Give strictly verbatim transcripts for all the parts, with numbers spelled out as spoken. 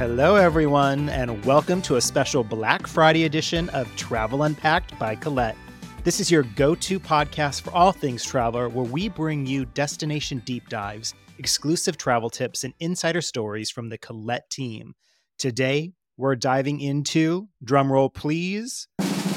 Hello, everyone, and welcome to a special Black Friday edition of Travel Unpacked by Colette. This is your go-to podcast for all things traveler, where we bring you destination deep dives, exclusive travel tips, and insider stories from the Colette team. Today, we're diving into, drumroll please,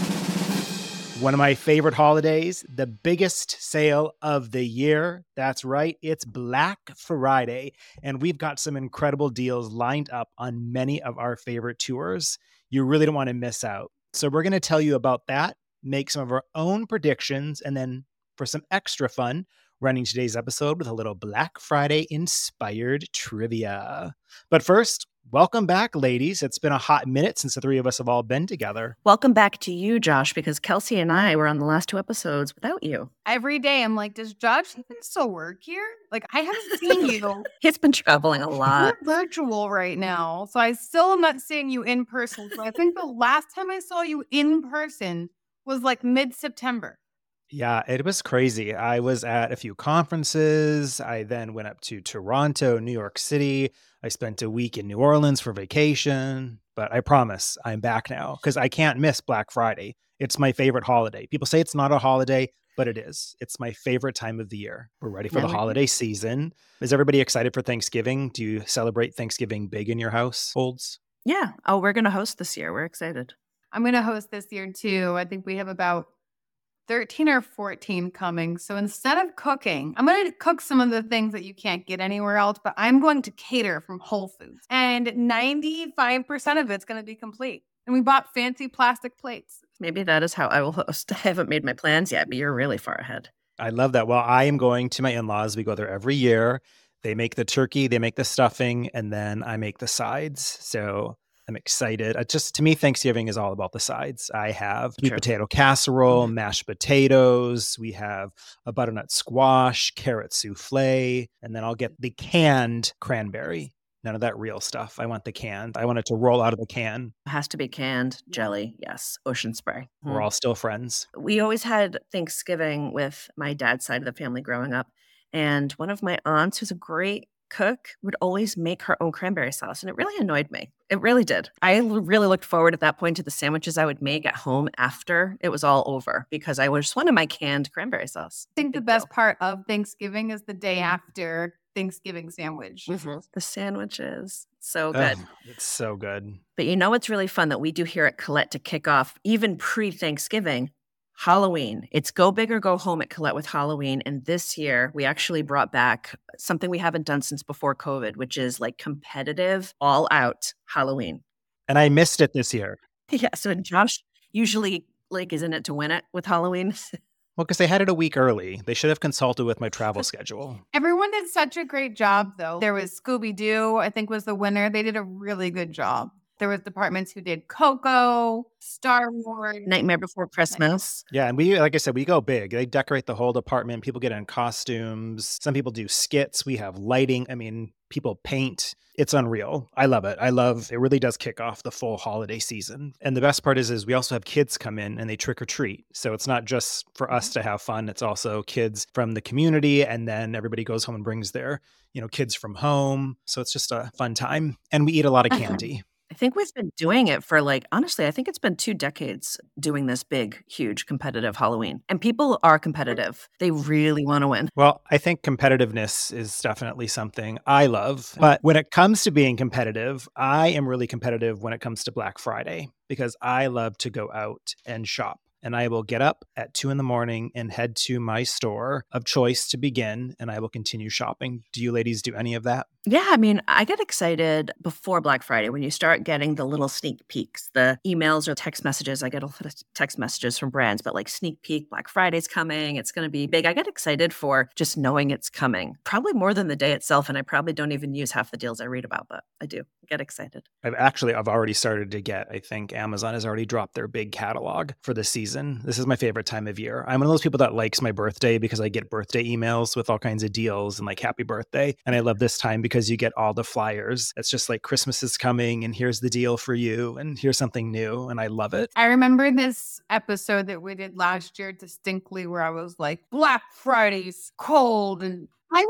one of my favorite holidays, the biggest sale of the year. That's right, it's Black Friday, and we've got some incredible deals lined up on many of our favorite tours. You really don't want to miss out. So we're going to tell you about that, make some of our own predictions, and then for some extra fun, running today's episode with a little Black Friday inspired trivia. But first, welcome back, ladies. It's been a hot minute since the three of us have all been together. Welcome back to you, Josh, because Kelsey and I were on the last two episodes without you. Every day I'm like, does Josh even still work here? Like, I haven't seen you. He's been traveling a lot. We're virtual right now, so I still am not seeing you in person. So I think the last time I saw you in person was like mid-September. Yeah, it was crazy. I was at a few conferences. I then went up to Toronto, New York City. I spent a week in New Orleans for vacation. But I promise I'm back now because I can't miss Black Friday. It's my favorite holiday. People say it's not a holiday, but it is. It's my favorite time of the year. We're ready for Yeah. the holiday season. Is everybody excited for Thanksgiving? Do you celebrate Thanksgiving big in your households? Yeah. Oh, we're going to host this year. We're excited. I'm going to host this year too. I think we have about thirteen or fourteen coming. So instead of cooking, I'm going to cook some of the things that you can't get anywhere else, but I'm going to cater from Whole Foods. And ninety-five percent of it's going to be complete. And we bought fancy plastic plates. Maybe that is how I will host. I haven't made my plans yet, but you're really far ahead. I love that. Well, I am going to my in-laws. We go there every year. They make the turkey, they make the stuffing, and then I make the sides. So I'm excited. Uh, just to me, Thanksgiving is all about the sides. I have sweet True. potato casserole, mashed potatoes. We have a butternut squash, carrot souffle, and then I'll get the canned cranberry. None of that real stuff. I want the canned. I want it to roll out of the can. It has to be canned jelly. Yes. Ocean spray. We're all still friends. We always had Thanksgiving with my dad's side of the family growing up. And one of my aunts, who's a great cook, would always make her own cranberry sauce. And it really annoyed me. It really did. I l- really looked forward at that point to the sandwiches I would make at home after it was all over because I just wanted my canned cranberry sauce. I think the Big best deal. part of Thanksgiving is the day after Thanksgiving sandwich. Mhm. The sandwiches. So good. Ugh, it's so good. But you know what's really fun that we do here at Colette to kick off even pre-Thanksgiving? Halloween. It's go big or go home at Colette with Halloween. And this year, we actually brought back something we haven't done since before COVID, which is like competitive, all out Halloween. And I missed it this year. Yeah. So Josh usually like is in it to win it with Halloween. Well, because they had it a week early. They should have consulted with my travel schedule. Everyone did such a great job, though. There was Scooby-Doo, I think was the winner. They did a really good job. There was departments who did Coco, Star Wars. Nightmare Before Christmas. Yeah, and we, like I said, we go big. They decorate the whole department. People get in costumes. Some people do skits. We have lighting. I mean, people paint. It's unreal. I love it. I love, it really does kick off the full holiday season. And the best part is, is we also have kids come in and they trick or treat. So it's not just for us to have fun. It's also kids from the community. And then everybody goes home and brings their, you know, kids from home. So it's just a fun time. And we eat a lot of candy. I think we've been doing it for like, honestly, I think it's been two decades doing this big, huge competitive Halloween. And people are competitive. They really want to win. Well, I think competitiveness is definitely something I love. But when it comes to being competitive, I am really competitive when it comes to Black Friday because I love to go out and shop. And I will get up at two in the morning and head to my store of choice to begin, and I will continue shopping. Do you ladies do any of that? Yeah, I mean, I get excited before Black Friday when you start getting the little sneak peeks, the emails or text messages. I get a lot of text messages from brands, but like sneak peek, Black Friday's coming. It's going to be big. I get excited for just knowing it's coming, probably more than the day itself. And I probably don't even use half the deals I read about, but I do get excited. I've actually, I've already started to get, I think Amazon has already dropped their big catalog for the season. This is my favorite time of year. I'm one of those people that likes my birthday because I get birthday emails with all kinds of deals and like happy birthday. And I love this time because you get all the flyers. It's just like Christmas is coming and here's the deal for you and here's something new. And I love it. I remember this episode that we did last year distinctly where I was like, Black Friday's cold. And I was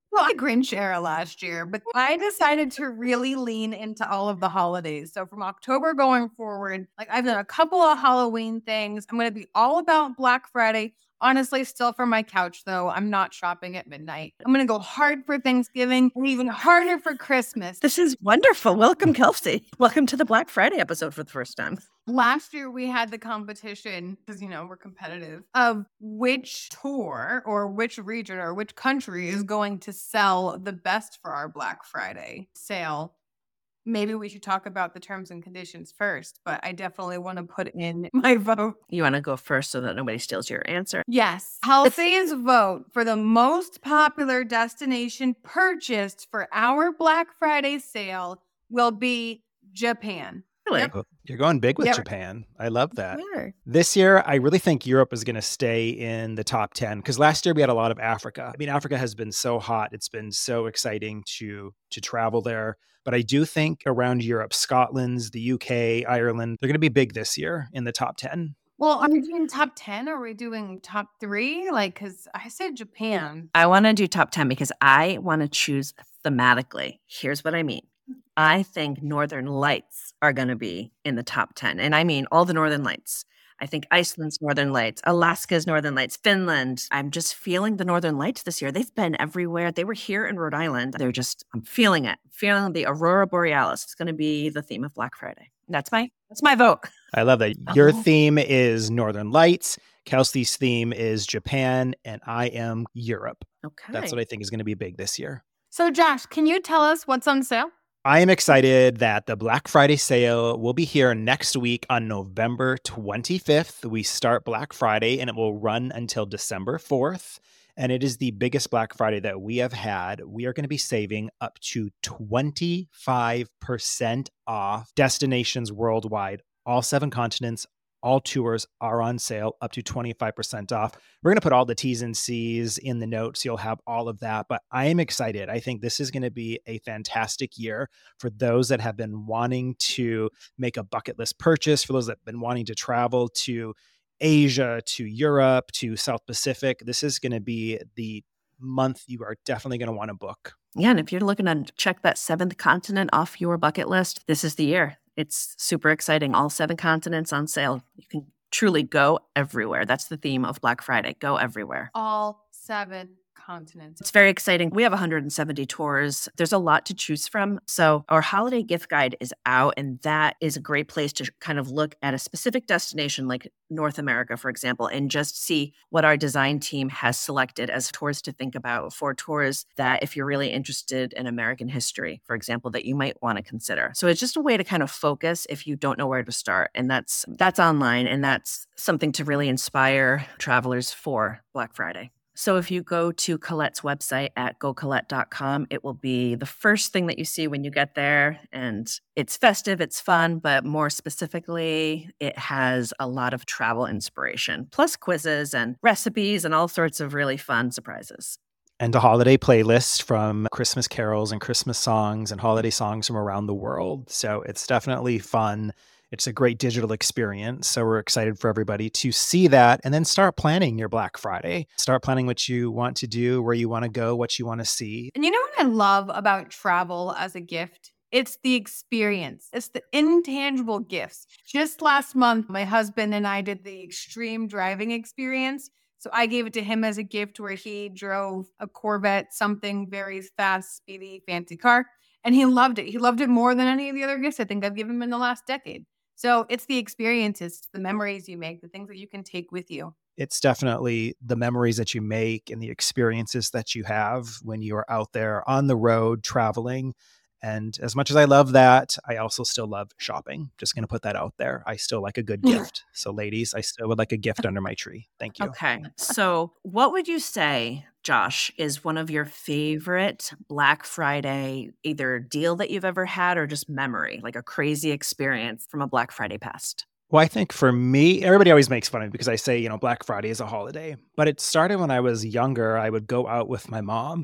Well, I Grinch era last year, but I decided to really lean into all of the holidays. So from October going forward, like I've done a couple of Halloween things. I'm going to be all about Black Friday. Honestly, still from my couch, though. I'm not shopping at midnight. I'm going to go hard for Thanksgiving and even harder for Christmas. This is wonderful. Welcome, Kelsey. Welcome to the Black Friday episode for the first time. Last year, we had the competition, because, you know, we're competitive, of which tour or which region or which country is going to sell the best for our Black Friday sale. Maybe we should talk about the terms and conditions first, but I definitely want to put in my vote. You want to go first so that nobody steals your answer? Yes. Kelsey's vote for the most popular destination purchased for our Black Friday sale will be Japan. Really? Yep. You're going big with Yep. Japan. I love that. Sure. This year, I really think Europe is going to stay in the top ten because last year we had a lot of Africa. I mean, Africa has been so hot. It's been so exciting to to travel there. But I do think around Europe, Scotland's, the U K, Ireland, they're going to be big this year in the top ten. Well, are we doing top ten or are we doing top three? Like, because I said Japan. I want to do top ten because I want to choose thematically. Here's what I mean. I think Northern Lights are going to be in the top ten. And I mean all the Northern Lights. I think Iceland's Northern Lights, Alaska's Northern Lights, Finland. I'm just feeling the Northern Lights this year. They've been everywhere. They were here in Rhode Island. They're just, I'm feeling it. Feeling the Aurora Borealis. It's going to be the theme of Black Friday. That's my, that's my vote. I love that. Your Oh. theme is Northern Lights. Kelsey's theme is Japan, and I am Europe. Okay. That's what I think is going to be big this year. So, Josh, can you tell us what's on sale? I am excited that the Black Friday sale will be here next week on November twenty-fifth. We start Black Friday and it will run until December fourth. And it is the biggest Black Friday that we have had. We are going to be saving up to twenty-five percent off destinations worldwide. All seven continents, all tours are on sale, up to twenty-five percent off. We're going to put all the T's and C's in the notes. You'll have all of that. But I am excited. I think this is going to be a fantastic year for those that have been wanting to make a bucket list purchase, for those that have been wanting to travel to Asia, to Europe, to South Pacific. This is going to be the month you are definitely going to want to book. Yeah. And if you're looking to check that seventh continent off your bucket list, this is the year. It's super exciting. All seven continents on sale. You can truly go everywhere. That's the theme of Black Friday. Go everywhere. All seven continents. It's very exciting. We have one hundred seventy tours. There's a lot to choose from. So our holiday gift guide is out, and that is a great place to kind of look at a specific destination like North America, for example, and just see what our design team has selected as tours to think about for tours that if you're really interested in American history, for example, that you might want to consider. So it's just a way to kind of focus if you don't know where to start. And that's that's online, and that's something to really inspire travelers for Black Friday. So if you go to Colette's website at go colette dot com, it will be the first thing that you see when you get there. And it's festive, it's fun, but more specifically, it has a lot of travel inspiration, plus quizzes and recipes and all sorts of really fun surprises. And a holiday playlist from Christmas carols and Christmas songs and holiday songs from around the world. So it's definitely fun. It's a great digital experience. So we're excited for everybody to see that and then start planning your Black Friday. Start planning what you want to do, where you want to go, what you want to see. And you know what I love about travel as a gift? It's the experience. It's the intangible gifts. Just last month, my husband and I did the extreme driving experience. So I gave it to him as a gift where he drove a Corvette, something very fast, speedy, fancy car. And he loved it. He loved it more than any of the other gifts I think I've given him in the last decade. So it's the experiences, the memories you make, the things that you can take with you. It's definitely the memories that you make and the experiences that you have when you are out there on the road traveling. And as much as I love that, I also still love shopping. Just going to put that out there. I still like a good gift. So ladies, I still would like a gift under my tree. Thank you. Okay. So what would you say, Josh, is one of your favorite Black Friday either deal that you've ever had or just memory, like a crazy experience from a Black Friday past? Well, I think for me, everybody always makes fun of me because I say, you know, Black Friday is a holiday. But it started when I was younger. I would go out with my mom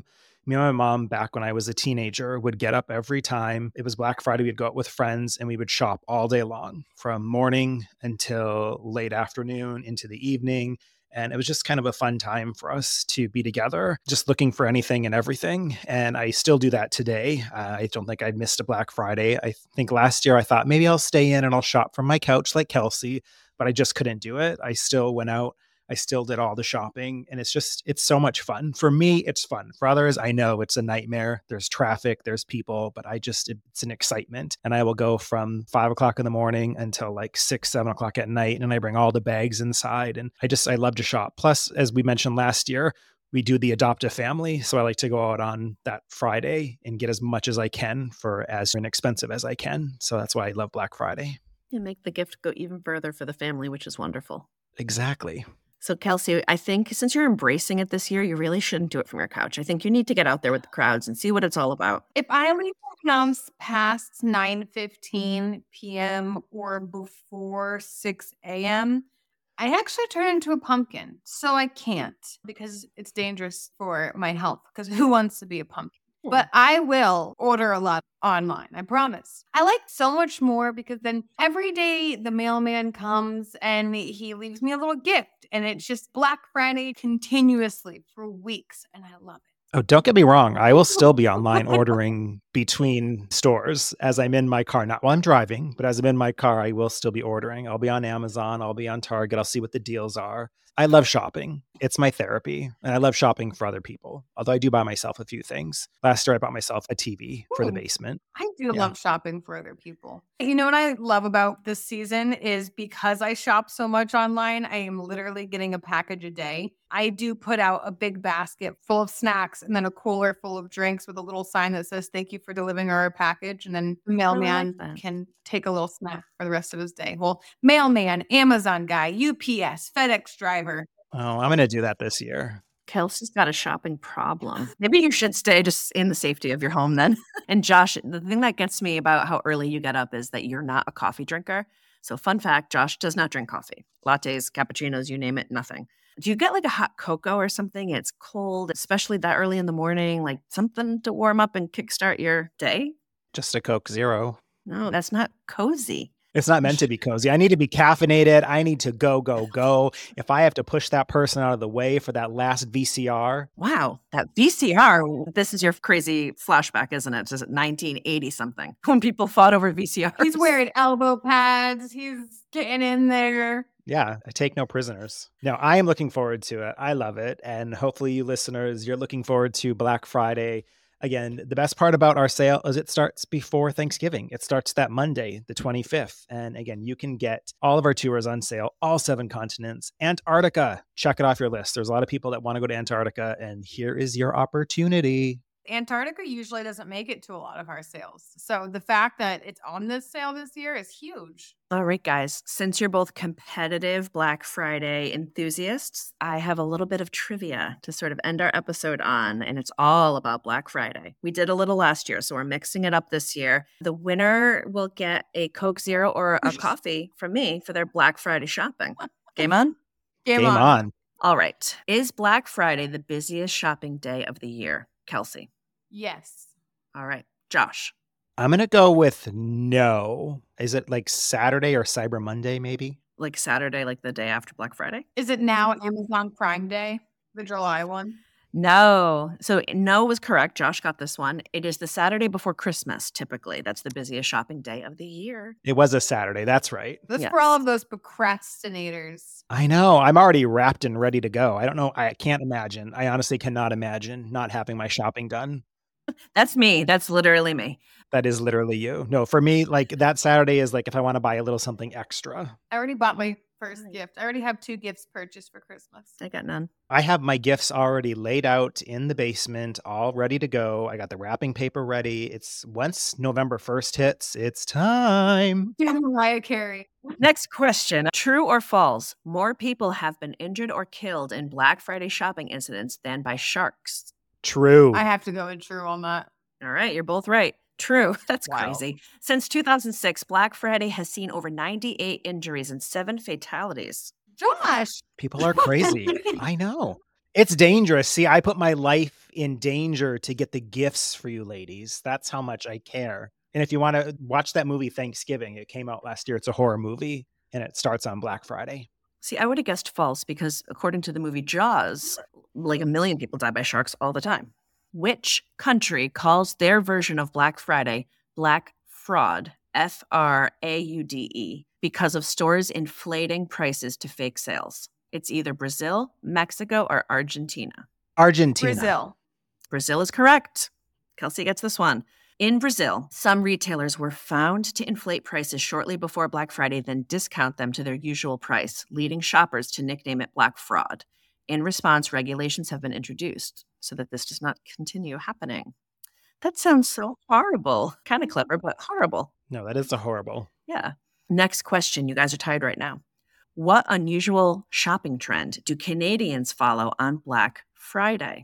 Me and my mom, back when I was a teenager, would get up every time it was Black Friday. We'd go out with friends and we would shop all day long, from morning until late afternoon into the evening. And it was just kind of a fun time for us to be together, just looking for anything and everything. And I still do that today. Uh, I don't think I'd missed a Black Friday. I think last year I thought maybe I'll stay in and I'll shop from my couch like Kelsey, but I just couldn't do it. I still went out. I still did all the shopping, and it's just, it's so much fun. For me, it's fun. For others, I know it's a nightmare. There's traffic, there's people, but I just, it's an excitement. And I will go from five o'clock in the morning until like six, seven o'clock at night. And I bring all the bags inside, and I just, I love to shop. Plus, as we mentioned last year, we do the Adopt a Family. So I like to go out on that Friday and get as much as I can for as inexpensive as I can. So that's why I love Black Friday. And make the gift go even further for the family, which is wonderful. Exactly. So Kelsey, I think since you're embracing it this year, you really shouldn't do it from your couch. I think you need to get out there with the crowds and see what it's all about. If I leave the house past nine fifteen p.m. or before six a.m., I actually turn into a pumpkin. So I can't, because it's dangerous for my health, because who wants to be a pumpkin? But I will order a lot online, I promise. I like so much more because then every day the mailman comes and he leaves me a little gift, and it's just Black Friday continuously for weeks, and I love it. Oh, don't get me wrong. I will still be online ordering between stores as I'm in my car. Not while I'm driving, but as I'm in my car, I will still be ordering. I'll be on Amazon. I'll be on Target. I'll see what the deals are. I love shopping. It's my therapy, and I love shopping for other people. Although I do buy myself a few things. Last year, I bought myself a T V for the basement. I do Yeah. love shopping for other people. You know what I love about this season is because I shop so much online, I am literally getting a package a day. I do put out a big basket full of snacks and then a cooler full of drinks with a little sign that says, "Thank you for delivering our package." And then the mailman that. can take a little snack for the rest of his day. Well, mailman, Amazon guy, U P S, FedEx driver. Oh, I'm going to do that this year. Kelsey's got a shopping problem. Maybe you should stay just in the safety of your home then. And Josh, the thing that gets me about how early you get up is that you're not a coffee drinker. So fun fact, Josh does not drink coffee. Lattes, cappuccinos, you name it, nothing. Do you get like a hot cocoa or something? It's cold, especially that early in the morning, like something to warm up and kickstart your day? Just a Coke Zero. No, that's not cozy. It's not meant to be cozy. I need to be caffeinated. I need to go, go, go. If I have to push that person out of the way for that last V C R. Wow, that V C R, this is your crazy flashback, isn't it? Is it nineteen eighty something when people fought over V C Rs? He's wearing elbow pads. He's getting in there. Yeah, I take no prisoners. No, I am looking forward to it. I love it. And hopefully you listeners, you're looking forward to Black Friday. Again, the best part about our sale is it starts before Thanksgiving. It starts that Monday, the twenty-fifth. And again, you can get all of our tours on sale, all seven continents. Antarctica, check it off your list. There's a lot of people that want to go to Antarctica, and here is your opportunity. Antarctica usually doesn't make it to a lot of our sales. So the fact that it's on this sale this year is huge. All right, guys, since you're both competitive Black Friday enthusiasts, I have a little bit of trivia to sort of end our episode on, and it's all about Black Friday. We did a little last year, so we're mixing it up this year. The winner will get a Coke Zero or a coffee from me for their Black Friday shopping. Game on? Game, Game on. on. All right. Is Black Friday the busiest shopping day of the year? Kelsey. Yes. All right. Josh. I'm going to go with no. Is it like Saturday or Cyber Monday, maybe? Like Saturday, like the day after Black Friday? Is it now Amazon Prime Day, the July one? No. So no was correct. Josh got this one. It is the Saturday before Christmas, typically. That's the busiest shopping day of the year. It was a Saturday. That's right. That's Yes. for all of those procrastinators. I know. I'm already wrapped and ready to go. I don't know. I can't imagine. I honestly cannot imagine not having my shopping done. That's me. That's literally me. That is literally you. No, for me, like that Saturday is like if I want to buy a little something extra. I already bought my first Right. gift. I already have two gifts purchased for Christmas. I got none. I have my gifts already laid out in the basement, all ready to go. I got the wrapping paper ready. It's once November first hits, it's time. Mariah Carey. Next question. True or false? More people have been injured or killed in Black Friday shopping incidents than by sharks. True. I have to go in true on that. All right. You're both right. True. That's Wow. crazy. Since two thousand six, Black Friday has seen over ninety-eight injuries and seven fatalities. Josh. People are crazy. I know. It's dangerous. See, I put my life in danger to get the gifts for you ladies. That's how much I care. And if you want to watch that movie Thanksgiving, it came out last year. It's a horror movie and it starts on Black Friday. See, I would have guessed false because according to the movie Jaws, like a million people die by sharks all the time. Which country calls their version of Black Friday Black Fraud, F R A U D E, because of stores inflating prices to fake sales? It's either Brazil, Mexico, or Argentina. Argentina. Brazil. Brazil is correct. Kelsey gets this one. In Brazil, some retailers were found to inflate prices shortly before Black Friday, then discount them to their usual price, leading shoppers to nickname it Black Fraud. In response, regulations have been introduced so that this does not continue happening. That sounds so horrible. Kind of clever, but horrible. No, that is a horrible. Yeah. Next question. You guys are tied right now. What unusual shopping trend do Canadians follow on Black Friday?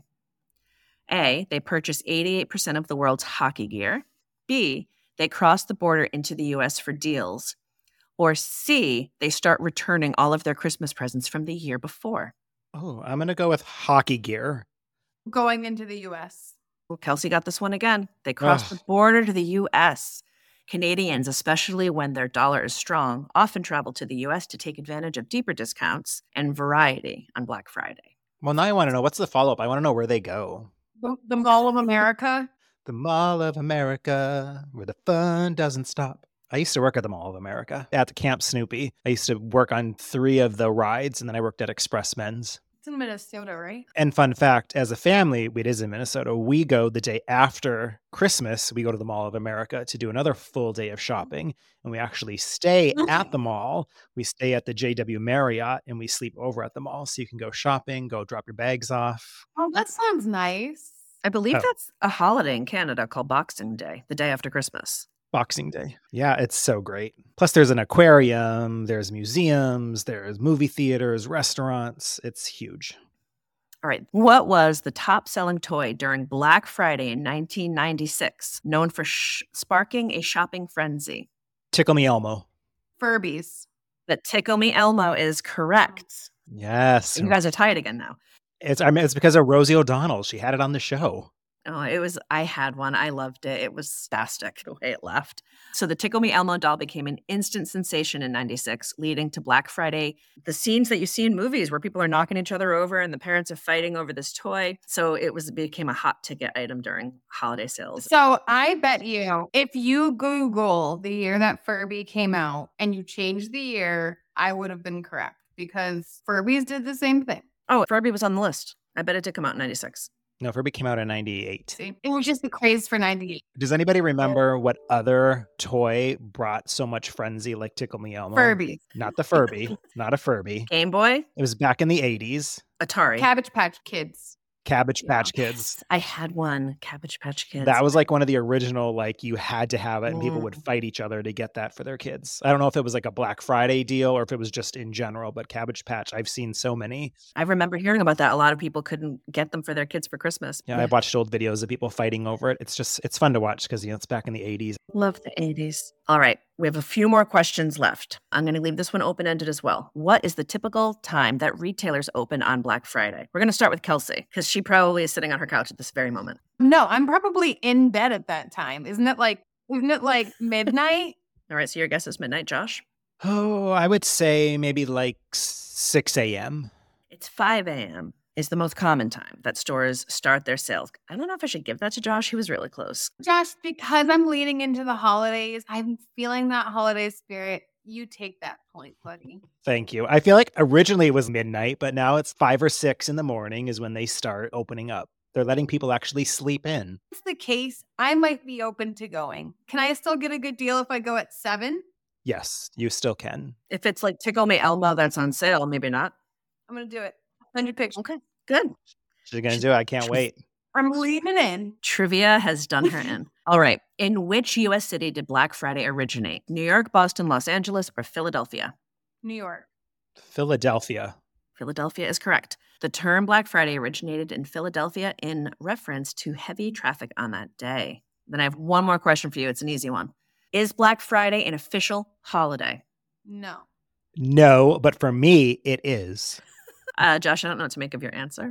A, they purchase eighty-eight percent of the world's hockey gear. B, they cross the border into the U S for deals. Or C, they start returning all of their Christmas presents from the year before. Oh, I'm going to go with hockey gear. Going into the U S. Well, Kelsey got this one again. They cross Ugh. the border to the U S. Canadians, especially when their dollar is strong, often travel to the U S to take advantage of deeper discounts and variety on Black Friday. Well, now I want to know, what's the follow-up? I want to know where they go. The, the Mall of America. The Mall of America, where the fun doesn't stop. I used to work at the Mall of America at the Camp Snoopy. I used to work on three of the rides, and then I worked at Expressmen's. It's in Minnesota, right? And fun fact, as a family, it is in Minnesota. We go the day after Christmas. We go to the Mall of America to do another full day of shopping. And we actually stay at the mall. We stay at the J W Marriott and we sleep over at the mall. So you can go shopping, go drop your bags off. Oh, that sounds nice. I believe Oh. that's a holiday in Canada called Boxing Day, the day after Christmas. Boxing Day. Yeah, it's so great. Plus, there's an aquarium, there's museums, there's movie theaters, restaurants. It's huge. All right. What was the top selling toy during Black Friday in nineteen ninety-six, known for sh- sparking a shopping frenzy? Tickle Me Elmo. Furbies. The Tickle Me Elmo is correct. Yes. You guys are tied again now. It's I mean, it's because of Rosie O'Donnell. She had it on the show. Oh, it was, I had one. I loved it. It was fantastic the way it left. So the Tickle Me Elmo doll became an instant sensation in ninety-six, leading to Black Friday. The scenes that you see in movies where people are knocking each other over and the parents are fighting over this toy. So it was, it became a hot ticket item during holiday sales. So I bet you if you Google the year that Furby came out and you change the year, I would have been correct because Furbies did the same thing. Oh, Furby was on the list. I bet it did come out in ninety-six. No, Furby came out in ninety-eight. See? It was just the craze for ninety-eight. Does anybody remember what other toy brought so much frenzy like Tickle Me Elmo? Furbies. Not the Furby. Not a Furby. Game Boy, It was back in the eighties. Atari. Cabbage Patch Kids. Cabbage Yeah. Patch Kids. I had one. Cabbage Patch Kids. That was like one of the original, like you had to have it and people would Mm. fight each other to get that for their kids. I don't know if it was like a Black Friday deal or if it was just in general, but Cabbage Patch, I've seen so many. I remember hearing about that. A lot of people couldn't get them for their kids for Christmas. Yeah, I've watched old videos of people fighting over it. It's just, it's fun to watch because, you know, it's back in the eighties. Love the eighties. All right. We have a few more questions left. I'm going to leave this one open-ended as well. What is the typical time that retailers open on Black Friday? We're going to start with Kelsey because she probably is sitting on her couch at this very moment. No, I'm probably in bed at that time. Isn't it like, isn't it like midnight? All right. So your guess is midnight, Josh? Oh, I would say maybe like six a.m. It's five a.m. is the most common time that stores start their sales. I don't know if I should give that to Josh. He was really close. Josh, because I'm leading into the holidays, I'm feeling that holiday spirit. You take that point, buddy. Thank you. I feel like originally it was midnight, but now it's five or six in the morning is when they start opening up. They're letting people actually sleep in. If that's the case, I might be open to going. Can I still get a good deal if I go at seven? Yes, you still can. If it's like Tickle Me Elmo that's on sale, maybe not. I'm going to do it. one hundred pictures. Okay, good. She's going to do it. I can't wait. I'm leaning in. Trivia has done her in. All right. In which U S city did Black Friday originate? New York, Boston, Los Angeles, or Philadelphia? New York. Philadelphia. Philadelphia is correct. The term Black Friday originated in Philadelphia in reference to heavy traffic on that day. Then I have one more question for you. It's an easy one. Is Black Friday an official holiday? No. No, but for me, it is. Uh, Josh, I don't know what to make of your answer.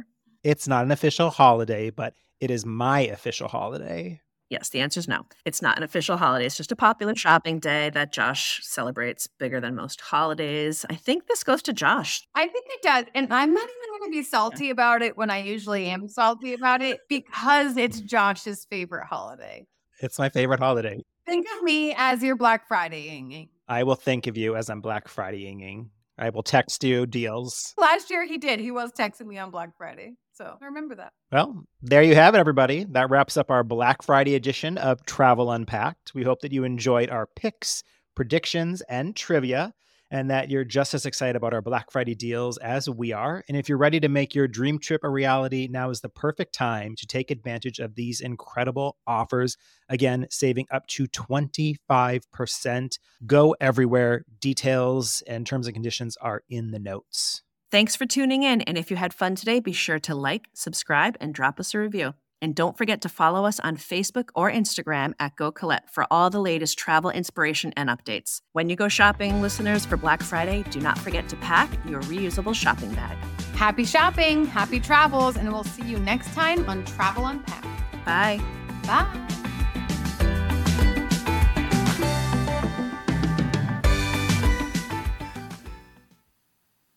It's not an official holiday, but it is my official holiday. Yes, the answer is no. It's not an official holiday. It's just a popular shopping day that Josh celebrates bigger than most holidays. I think this goes to Josh. I think it does. And I'm not even going to be salty about it when I usually am salty about it because it's Josh's favorite holiday. It's my favorite holiday. Think of me as your Black Friday-ing. I will think of you as I'm Black Friday-ing. I will text you deals. Last year he did. He was texting me on Black Friday. So I remember that. Well, there you have it, everybody. That wraps up our Black Friday edition of Travel Unpacked. We hope that you enjoyed our picks, predictions, and trivia, and that you're just as excited about our Black Friday deals as we are. And if you're ready to make your dream trip a reality, now is the perfect time to take advantage of these incredible offers. Again, saving up to twenty-five percent. Go everywhere. Details and terms and conditions are in the notes. Thanks for tuning in. And if you had fun today, be sure to like, subscribe, and drop us a review. And don't forget to follow us on Facebook or Instagram at Go Colette for all the latest travel inspiration and updates. When you go shopping, listeners, for Black Friday, do not forget to pack your reusable shopping bag. Happy shopping, happy travels, and we'll see you next time on Travel Unpacked. Bye. Bye.